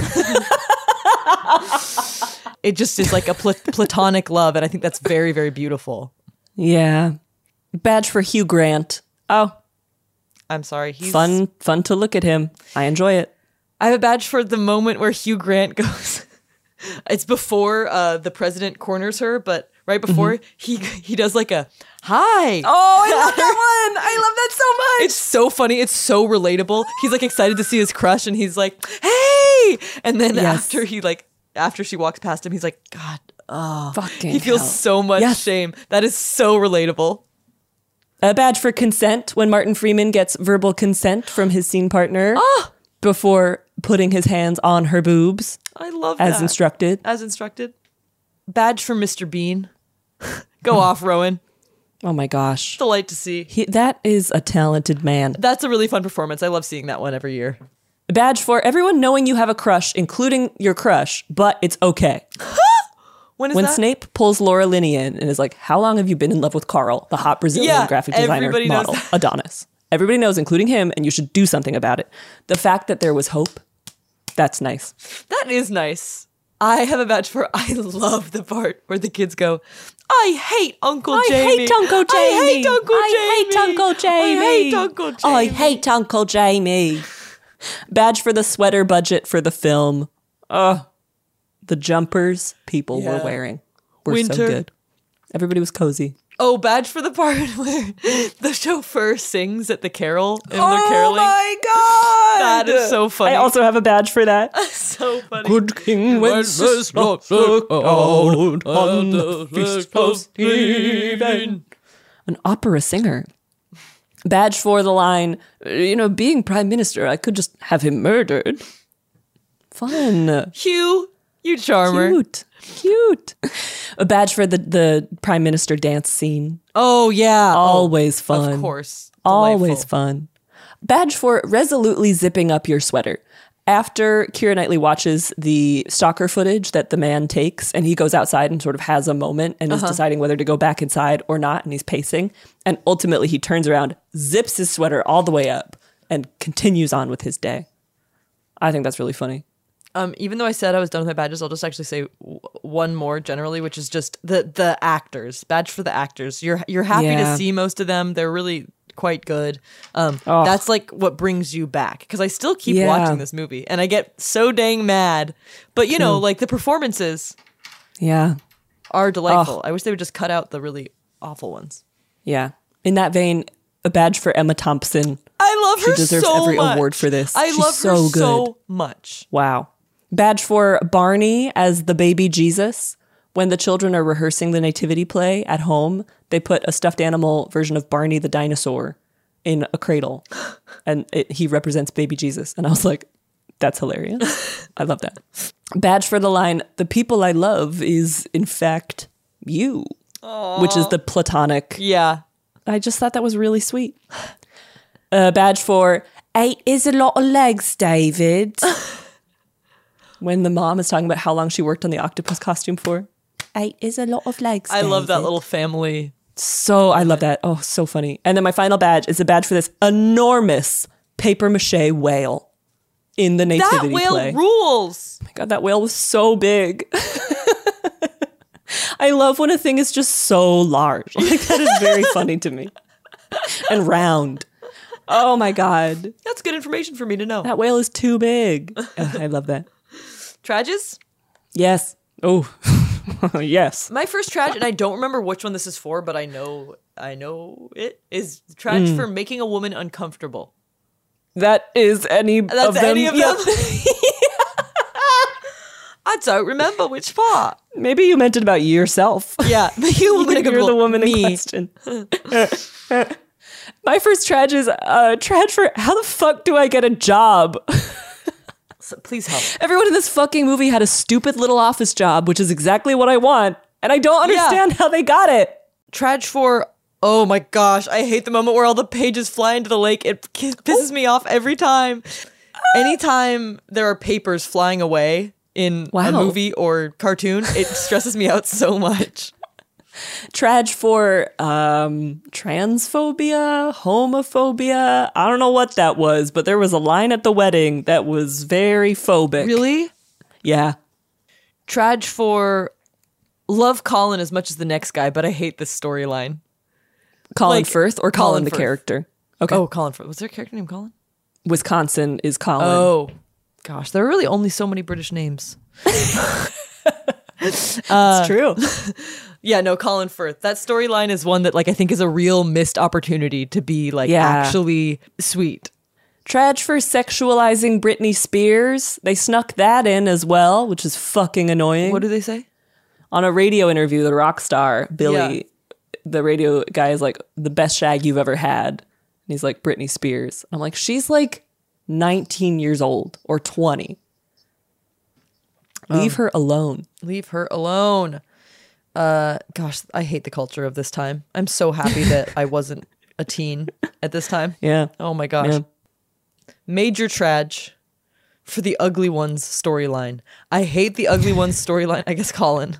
it just is like a pl- platonic love, and I think that's very, very beautiful. Yeah. Badge for Hugh Grant. Oh, I'm sorry. He's fun, fun to look at him. I enjoy it. I have a badge for the moment where Hugh Grant goes. It's before uh, the president corners her, but right before Mm-hmm. he he does like a hi. Oh, I love that one. I love that so much. It's so funny. It's so relatable. He's like excited to see his crush, and he's like, "Hey!" And then Yes. after he like after she walks past him, he's like, "God, oh." Fucking He feels hell. so much Yes. shame. That is so relatable. A badge for consent when Martin Freeman gets verbal consent from his scene partner Oh, before putting his hands on her boobs I love as that. instructed. As instructed. Badge for Mister Bean. Go off, Rowan. Oh my gosh. Delight to see. He, that is a talented man. That's a really fun performance. I love seeing that one every year. A badge for everyone knowing you have a crush, including your crush, but it's okay. When is When that? Snape pulls Laura Linney in and is like, how long have you been in love with Carl, the hot Brazilian Yeah, graphic designer everybody knows model, that. Adonis? Everybody knows, including him, and you should do something about it. The fact that there was hope, that's nice. That is nice. I have a badge for I love the part where the kids go, I hate Uncle I Jamie. hate Uncle Jamie. I hate Uncle I Jamie. hate Uncle Jamie. I hate Uncle Jamie. I hate Uncle Jamie. Badge for the sweater budget for the film. Ugh. The jumpers people Yeah. were wearing were Winter. so good. Everybody was cozy. Oh, badge for the part where the chauffeur sings at the carol and Oh they're caroling. my god! That is so funny. I also have a badge for that. So funny. Good King Wenceslas looked out on the feast of Stephen. An opera singer. Badge for the line, you know, being prime minister, I could just have him murdered. Fun. Hugh, you charmer. Cute. Cute. A badge for the, the prime minister dance scene. Oh, yeah. Always fun. Of course. Always Delightful. fun. Badge for resolutely zipping up your sweater. After Keira Knightley watches the stalker footage that the man takes, and he goes outside and sort of has a moment and is deciding whether to go back inside or not, and he's pacing, and ultimately he turns around, zips his sweater all the way up, and continues on with his day. I think that's really funny. Um, even though I said I was done with my badges, I'll just actually say w- one more generally, which is just the the actors. Badge for the actors. You're you're happy Yeah. to see most of them. They're really quite good. Um, Oh. That's like what brings you back, because I still keep Yeah. watching this movie and I get so dang mad. But you know, True. like the performances Yeah. are delightful. I wish they would just cut out the really awful ones. Yeah. In that vein, a badge for Emma Thompson. I love She her deserves so every much. award for this. I She's love so her good. so much. Wow. Badge for Barney as the baby Jesus. When the children are rehearsing the nativity play at home, they put a stuffed animal version of Barney the dinosaur in a cradle, and it, he represents baby Jesus. And I was like, that's hilarious. I love that. Badge for the line, the people I love is, in fact, you, which is the platonic. Yeah. I just thought that was really sweet. A badge for eight is a lot of legs, David. When the mom is talking about how long she worked on the octopus costume for. Eight is a lot of legs, I love that David. little family. So, I love that. Oh, so funny. And then my final badge is a badge for this enormous paper mache whale in the That nativity whale play. rules. Oh my God, that whale was so big. I love when a thing is just so large. Like, that is very funny to me. And round. Oh my God. That's good information for me to know. That whale is too big. Ugh, I love that. Trages? Yes. Oh, yes. My first trage, and I don't remember which one this is for, but I know I know it, is trage Mm. for making a woman uncomfortable. That is any That's of them. any of Yeah. them. I don't remember which part. Maybe you meant it about yourself. Yeah, making a woman You're uncomfortable. the woman Me. in question. My first trage is uh, trage for how the fuck do I get a job? So please help. Everyone in this fucking movie had a stupid little office job, which is exactly what I want, and I don't understand Yeah. how they got it. Trage for, oh my gosh, I hate the moment where all the pages fly into the lake. It k- pisses me off every time. Anytime there are papers flying away in Wow. a movie or cartoon, it stresses me out so much. Trage for um, transphobia, homophobia. I don't know what that was, but there was a line at the wedding that was very phobic. Really? Yeah. Trage for love Colin as much as the next guy, but I hate this storyline. Colin Like, Firth or Colin, Colin the Firth. character? Okay. Oh, Colin Firth. Was there a character named Colin? Wisconsin is Colin. Oh, gosh. There are really only so many British names. It's true. Yeah, no, Colin Firth. That storyline is one that, like, I think is a real missed opportunity to be, like, Yeah. actually sweet. Trage for sexualizing Britney Spears. They snuck that in as well, which is fucking annoying. What do they say? On a radio interview, the rock star, Billy, the radio guy is like, the best shag you've ever had. And he's like, Britney Spears. I'm like, she's like nineteen years old or twenty. Leave her alone. Leave her alone. Uh, gosh, I hate the culture of this time. I'm so happy that I wasn't a teen at this time. Yeah. Oh my gosh. Yeah. Major trage for the Ugly Ones storyline. I hate the Ugly Ones storyline. I guess Colin.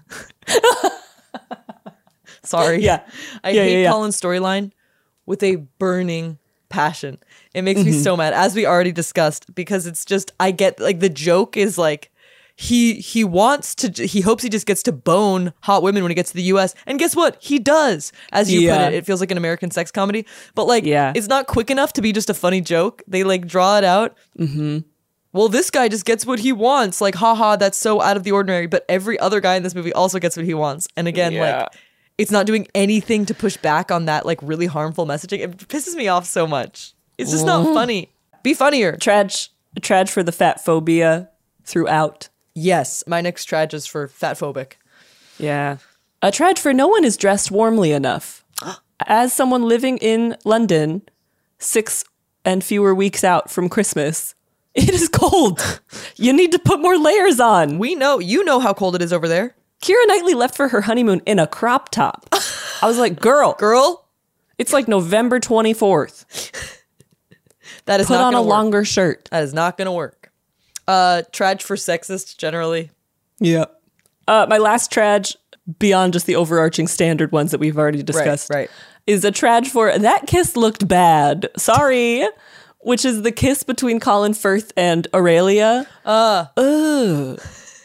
Sorry. Yeah. I Yeah, hate yeah, yeah. Colin's storyline with a burning passion. It makes me Mhm. so mad, as we already discussed, because it's just, I get, like, the joke is like, he he wants to, he hopes he just gets to bone hot women when he gets to the U S, and guess what? He does. As you Yeah. put it, it feels like an American sex comedy, but, like, Yeah. it's not quick enough to be just a funny joke. They, like, draw it out. Mm-hmm. Well, this guy just gets what he wants. Like, haha, that's so out of the ordinary. But every other guy in this movie also gets what he wants. And again, Yeah. like, it's not doing anything to push back on that, like, really harmful messaging. It pisses me off so much. It's just not Mhm. funny. Be funnier. Trage, trage for the fat phobia throughout. Yes, my next trage is for fat phobic. Yeah. A trage for no one is dressed warmly enough. As someone living in London, six and fewer weeks out from Christmas, it is cold. You need to put more layers on. We know, you know how cold it is over there. Keira Knightley left for her honeymoon in a crop top. I was like, girl. Girl? It's like November twenty-fourth. That is Put not on a gonna work. longer shirt. That is not going to work. Uh, trage for sexist, generally. Yeah. Uh, my last trage, beyond just the overarching standard ones that we've already discussed, right. is a trage for that kiss looked bad. Sorry. which is the kiss between Colin Firth and Aurelia. Uh. Ugh.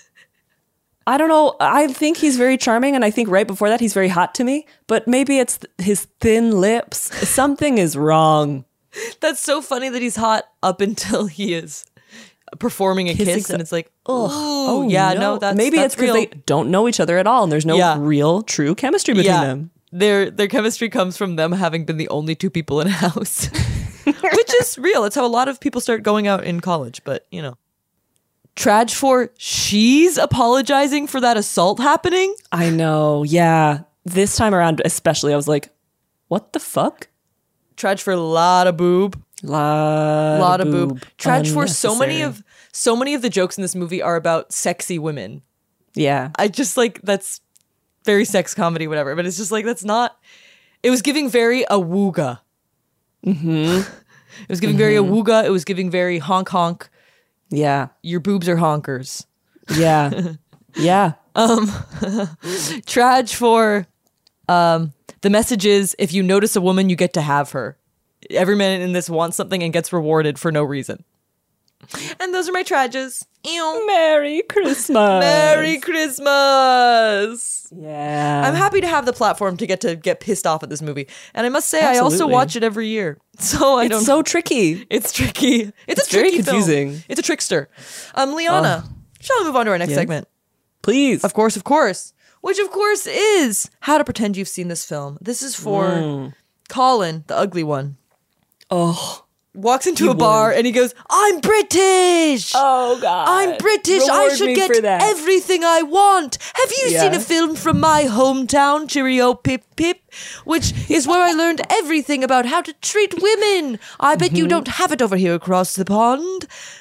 I don't know. I think he's very charming, and I think right before that he's very hot to me. But maybe it's th- his thin lips. Something is wrong. That's so funny that he's hot up until he is performing a Kissing kiss, so- and it's like, Ugh. oh, yeah, no, that's maybe that's it's because real. they don't know each other at all, and there's no Yeah. real, true chemistry between yeah. them. Their their chemistry comes from them having been the only two people in a house, which is real. It's how a lot of people start going out in college. But you know, Traj for she's apologizing for that assault happening. I know. Yeah, this time around, especially, I was like, "What the fuck?" Traj for a lot of boob. Lot, lot of boob. Traj for so many Unnecessary. of so many of the jokes in this movie are about sexy women. Yeah. I just like that's very sex comedy, whatever. But it's just like that's not. It was giving very awooga. Mm-hmm. It was giving very awooga. It was giving very honk honk. Yeah. Your boobs are honkers. Yeah. Yeah. Um, Traj for um, the message is if you notice a woman, you get to have her. Every man in this wants something and gets rewarded for no reason. And those are my trages. Ew. Merry Christmas. Merry Christmas. Yeah. I'm happy to have the platform to get to get pissed off at this movie. And I must say, I also Absolutely. watch it every year. So I It's don't so tricky. It's tricky. It's, It's a tricky very film. confusing. It's a trickster. Um, Liana, shall we move on to our next Yeah. segment? Please. Of course, of course. Which, of course, is How to Pretend You've Seen This Film. This is for Mm. Colin, the ugly one. Oh. Walks into He a bar would. and he goes, I'm British! Oh, God. I'm British. I Reward should me get for that. everything I want. Have you Yeah. seen a film from my hometown, Cheerio Pip Pip? Which is where I learned everything about how to treat women. I bet Mm-hmm. you don't have it over here across the pond.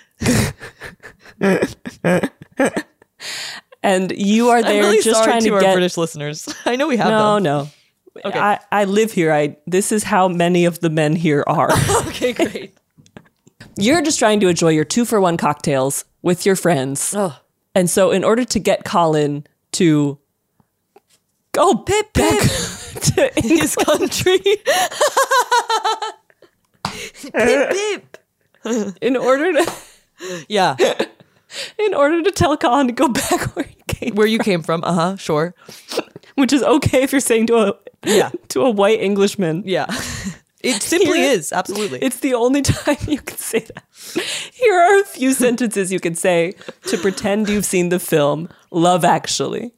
And you are I'm there really just sorry trying to to our get. British listeners. I know we have no, them. no. Okay. I, I live here. I. This is how many of the men here are. Okay, great. You're just trying to enjoy your two for one cocktails with your friends. Oh. And so, in order to get Colin to go Pip back Pip to his country. Pip Pip. in order to Yeah. in order to tell Colin to go back where he came, Where you came from. Uh-huh, sure. which is okay if you're saying to a Yeah. to a white Englishman. Yeah. It simply Here- is, absolutely. It's the only time you can say that. Here are a few sentences you can say to pretend you've seen the film Love Actually.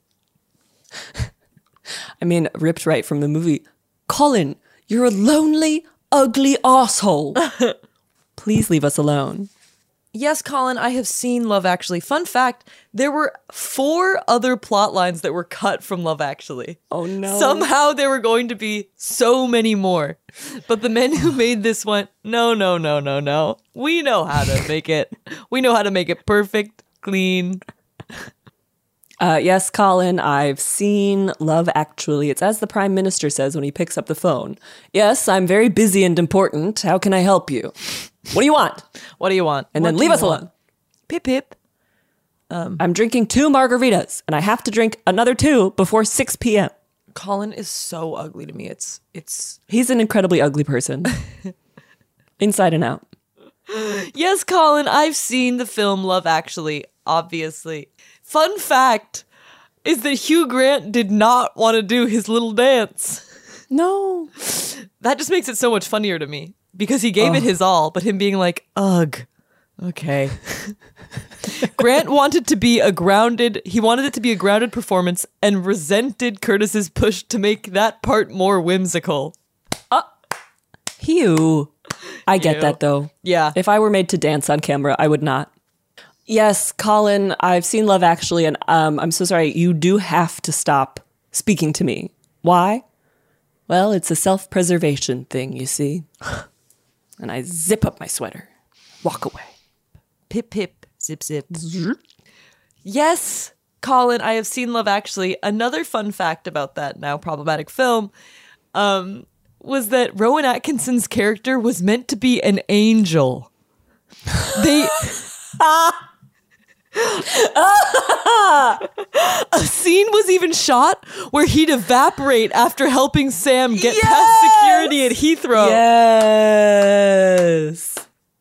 I mean, ripped right from the movie. Colin, you're a lonely, ugly asshole. Please leave us alone. Yes, Colin, I have seen Love Actually. Fun fact, there were four other plot lines that were cut from Love Actually. Oh, no. Somehow there were going to be so many more. But the men who made this went, no, no, no, no, no. We know how to make it. We know how to make it perfect, clean. Uh, yes, Colin, I've seen Love Actually. It's as the Prime Minister says when he picks up the phone. Yes, I'm very busy and important. How can I help you? What do you want? What do you want? And What then do leave you us want? alone. Pip, pip. I'm drinking two margaritas, and I have to drink another two before six p.m. Colin is so ugly to me. It's, it's, He's an incredibly ugly person. Inside and out. yes, Colin, I've seen the film Love Actually, obviously. Fun fact is that Hugh Grant did not want to do his little dance. No. That just makes it so much funnier to me because he gave it his all, but him being like, ugh, okay. Grant wanted to be a grounded, he wanted it to be a grounded performance and resented Curtis's push to make that part more whimsical. Hugh. I get Ew. that, though. Yeah. If I were made to dance on camera, I would not. Yes, Colin, I've seen Love Actually, and um, I'm so sorry. You do have to stop speaking to me. Why? Well, it's a self-preservation thing, you see. And I zip up my sweater. Walk away. Pip, pip, zip, zip. Yes, Colin, I have seen Love Actually. Another fun fact about that now problematic film um, was that Rowan Atkinson's character was meant to be an angel. They... A scene was even shot where he'd evaporate after helping Sam get Yes! past security at Heathrow. Yes.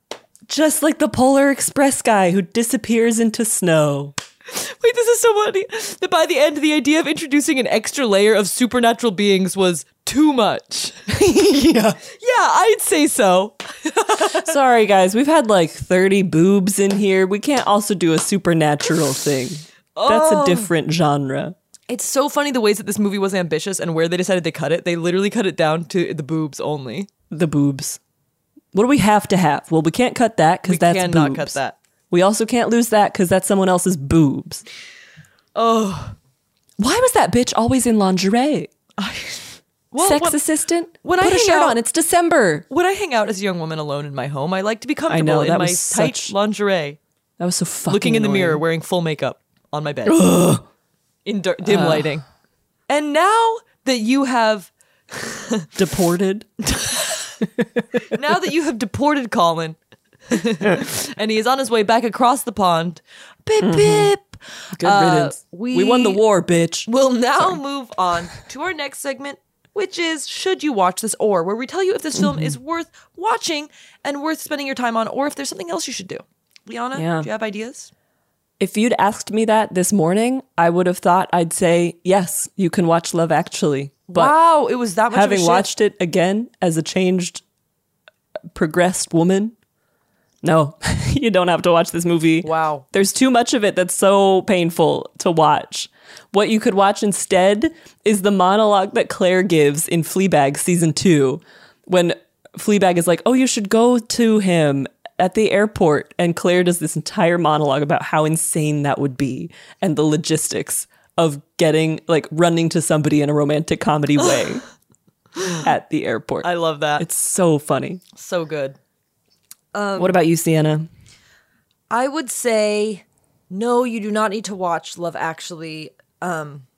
Just like the Polar Express guy who disappears into snow. Wait, this is so funny. That by the end, the idea of introducing an extra layer of supernatural beings was too much. Yeah. Yeah, I'd say so. Sorry, guys. We've had like thirty boobs in here. We can't also do a supernatural thing. That's a different genre. It's so funny the ways that this movie was ambitious and where they decided to cut it. They literally cut it down to the boobs only. The boobs. What do we have to have? Well, we can't cut that because that's boobs. We cannot cut that. We also can't lose that because that's someone else's boobs. Oh. Why was that bitch always in lingerie? Well, Sex when, assistant? When Put I a shirt out, on. It's December. When I hang out as a young woman alone in my home, I like to be comfortable I know, in that my was tight such, lingerie. That was so fucking Looking in the annoying. mirror, wearing full makeup on my bed. In d- dim Ugh. lighting. And now that you have... Deported? Now that you have deported Colin, and he is on his way back across the pond, pip Mm-hmm. pip. Good uh, riddance. we, we won the war, bitch. We'll now Sorry. move on to our next segment, which is Should You Watch This Or, where we tell you if this film Mm-hmm. is worth watching and worth spending your time on, or if there's something else you should do. Liana, Yeah. do you have ideas? If you'd asked me that this morning, I would have thought I'd say, yes, you can watch Love Actually. But wow, it was that much having of a watched it again as a changed, progressed woman, no, you don't have to watch this movie. Wow. There's too much of it that's so painful to watch. What you could watch instead is the monologue that Claire gives in Fleabag season two, when Fleabag is like, oh, you should go to him at the airport. And Claire does this entire monologue about how insane that would be and the logistics of getting, like, running to somebody in a romantic comedy way at the airport. I love that. It's so funny. So good. Um, what about you, Sienna? I would say, no, you do not need to watch Love Actually. Um,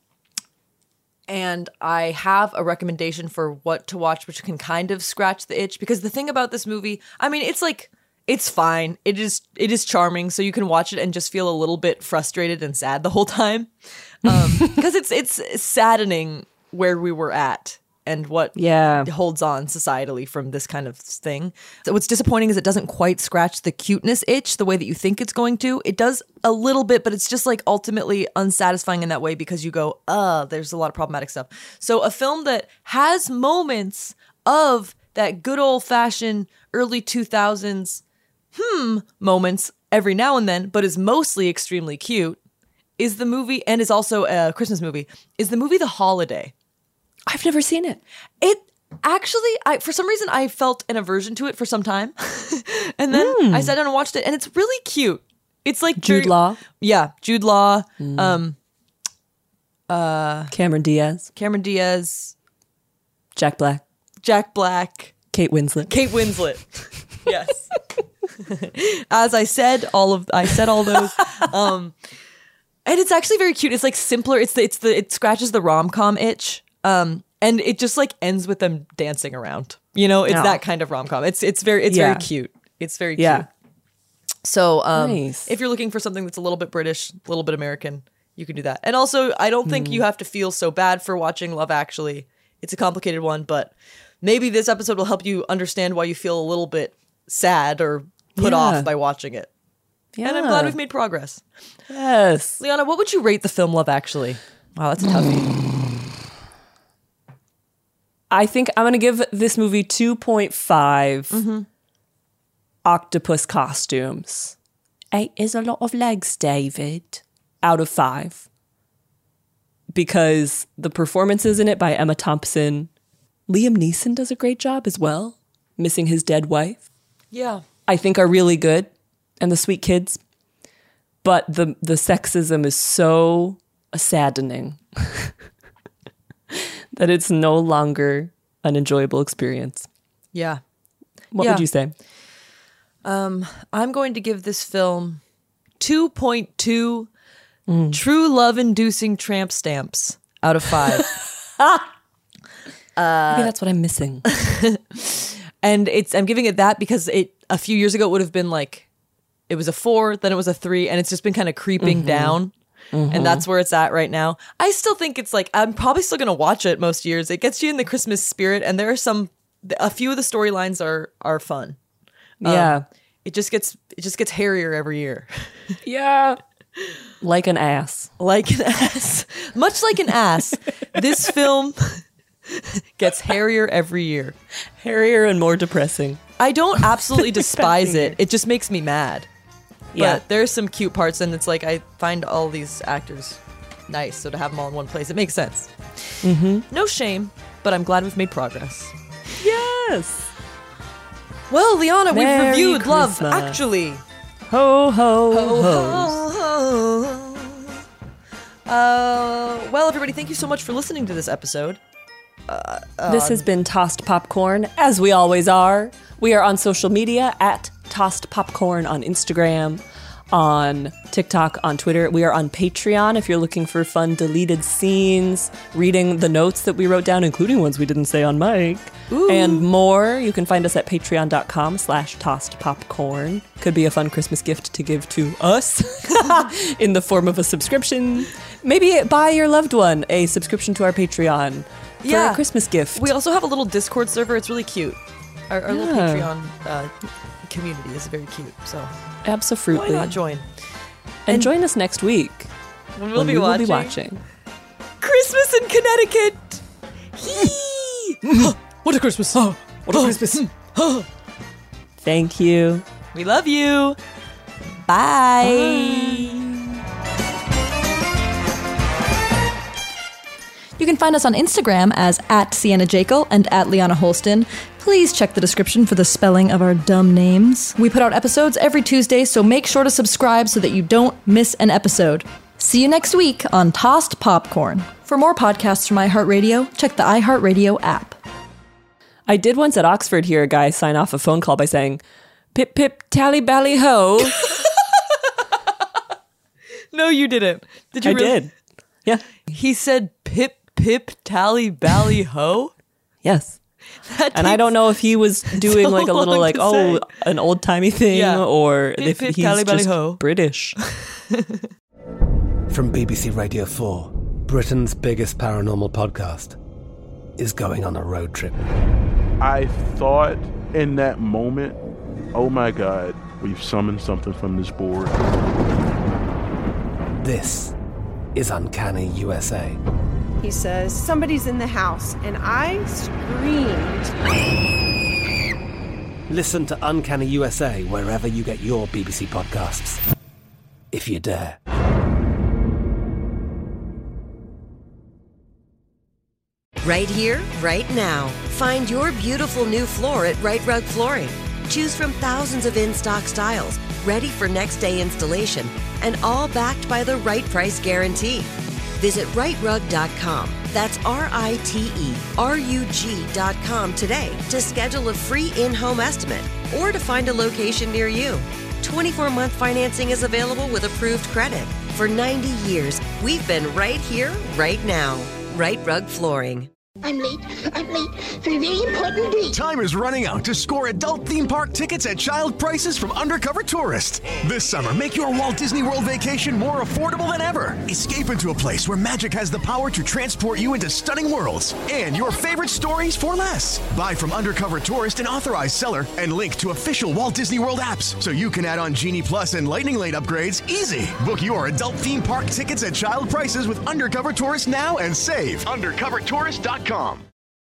and I have a recommendation for what to watch, which can kind of scratch the itch. Because the thing about this movie, I mean, it's like, it's fine. It is it is charming, so you can watch it and just feel a little bit frustrated and sad the whole time. Um, because it's it's saddening where we were at and what yeah. holds on societally from this kind of thing. So what's disappointing is it doesn't quite scratch the cuteness itch the way that you think it's going to. It does a little bit, but it's just like ultimately unsatisfying in that way because you go, uh, there's a lot of problematic stuff. So a film that has moments of that good old fashioned early two thousands hmm moments every now and then, but is mostly extremely cute, is the movie, and is also a Christmas movie, is the movie The Holiday. I've never seen it. It actually, I for some reason, I felt an aversion to it for some time. And then mm. I sat down and watched it, and it's really cute. It's like Jude very, Law. Yeah, Jude Law. Mm. Um, uh, Cameron Diaz. Cameron Diaz. Jack Black. Jack Black. Kate Winslet. Kate Winslet. Yes. As I said, all of I said all those. Um, and it's actually very cute. It's like simpler. It's the, it's the it scratches the rom-com itch. Um, and it just like ends with them dancing around. You know, it's oh. that kind of rom-com. It's it's very it's yeah. very cute. It's very yeah. cute. So um, nice. If you're looking for something that's a little bit British, a little bit American, you can do that. And also, I don't think mm. you have to feel so bad for watching Love Actually. It's a complicated one, but maybe this episode will help you understand why you feel a little bit sad or put yeah. off by watching it. Yeah. And I'm glad we've made progress. Yes. Liana, what would you rate the film Love Actually? Wow, that's a toughie. I think I'm going to give this movie two point five mm-hmm. octopus costumes. Eight is a lot of legs, David. Out of five. Because the performances in it by Emma Thompson, Liam Neeson does a great job as well, missing his dead wife. Yeah. I think are really good, and the sweet kids. But the the sexism is so saddening that it's no longer an enjoyable experience. Yeah. What yeah. would you say? Um, I'm going to give this film two point two mm. true love-inducing tramp stamps out of five. uh, Maybe that's what I'm missing. And it's I'm giving it that because it a few years ago it would have been like it was a four, then it was a three, and it's just been kind of creeping mm-hmm. down. Mm-hmm. And that's where it's at right now. I still think it's like I'm probably still gonna watch it most years. It gets you in the Christmas spirit, and there are some a few of the storylines are are fun. Yeah. Um, it just gets it just gets hairier every year. Yeah. Like an ass. Like an ass. Much like an ass, this film gets hairier every year. Hairier and more depressing. I don't absolutely despise it. It just makes me mad. Yeah. But there's some cute parts, and it's like I find all these actors nice, so to have them all in one place, it makes sense. Mm-hmm. No shame, but I'm glad we've made progress. Yes. Well, Liana, we've Merry reviewed Christmas. Love Actually. Ho, ho, Ho, ho. ho, ho. Uh, well, everybody, thank you so much for listening to this episode. Uh, uh, This has been Tossed Popcorn, as we always are. We are on social media at Tossed Popcorn on Instagram, on TikTok, on Twitter. We are on Patreon if you're looking for fun deleted scenes, reading the notes that we wrote down, including ones we didn't say on mic, Ooh. and more. You can find us at patreon.com slash tossed popcorn. Could be a fun Christmas gift to give to us in the form of a subscription. Maybe buy your loved one a subscription to our Patreon for Yeah. a Christmas gift. We also have a little Discord server. It's really cute. Our, our little Yeah. Patreon uh, community is very cute. So Absolutely. why not join? And, And- join us next week When we'll when be, we will watching be watching. Christmas in Connecticut. Hee! What a Christmas! Oh, what a Christmas! Thank you. We love you. Bye. You can find us on Instagram as at Sienna Jekyll and at Liana Holston. Please check the description for the spelling of our dumb names. We put out episodes every Tuesday, so make sure to subscribe so that you don't miss an episode. See you next week on Tossed Popcorn. For more podcasts from iHeartRadio, check the iHeartRadio app. I did once at Oxford hear a guy sign off a phone call by saying, "Pip pip tally bally ho." No, you didn't. Did you I really? did. Yeah. He said pip pip tally bally ho. Yes. That And I don't know if he was doing so like a little long like, to oh, say. an old timey thing, Yeah. or Pip, if pip, he's tally, bally, just ho. British. From B B C Radio four, Britain's biggest paranormal podcast is going on a road trip. I thought in that moment, oh my God, we've summoned something from this board. This is Uncanny U S A. He says, somebody's in the house, and I screamed. Listen to Uncanny U S A wherever you get your B B C podcasts, if you dare. Right here, right now. Find your beautiful new floor at Right Rug Flooring. Choose from thousands of in-stock styles, ready for next day installation, and all backed by the right price guarantee. Visit right rug dot com. That's R I T E R U G dot com today to schedule a free in-home estimate or to find a location near you. twenty-four month financing is available with approved credit. For ninety years, we've been right here, right now. Right Rug Flooring. I'm late. I'm late for a very important date. Time is running out to score adult theme park tickets at child prices from Undercover Tourist. This summer, make your Walt Disney World vacation more affordable than ever. Escape into a place where magic has the power to transport you into stunning worlds and your favorite stories for less. Buy from Undercover Tourist, an authorized seller, and link to official Walt Disney World apps so you can add on Genie Plus and Lightning Lane upgrades easy. Book your adult theme park tickets at child prices with Undercover Tourist now and save. undercover tourist dot com.